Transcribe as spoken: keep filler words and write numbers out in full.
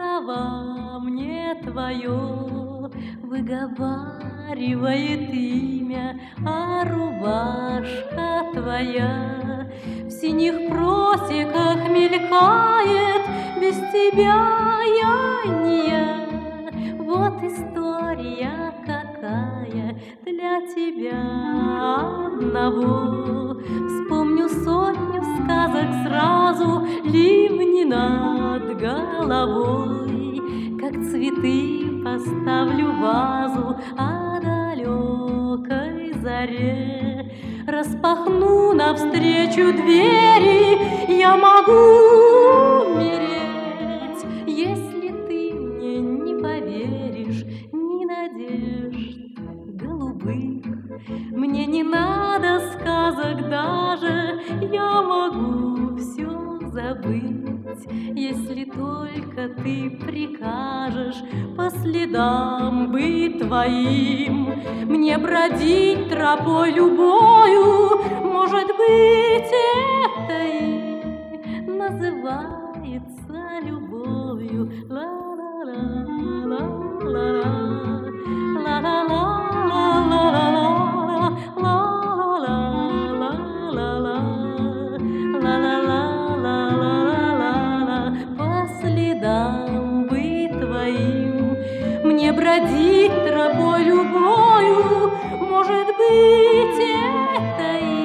рукава мне твое выговаривает имя, а рубашка твоя в синих просеках мелькает. Без тебя я не я. Вот история какая для тебя одного. Вспомню сотню сказок сразу, ливни над головой. Как цветы поставлю в вазу о далекой заре. Распахну навстречу двери, я могу умереть, если ты мне не поверишь, ни надежд голубых. Мне не надо сказок даже, я могу все забыть, если только ты прикажешь по следам быть твоим. Мне бродить тропой любою, может быть, это и называется любовью. Быть твоим, мне бродить тропой любою, может быть, это и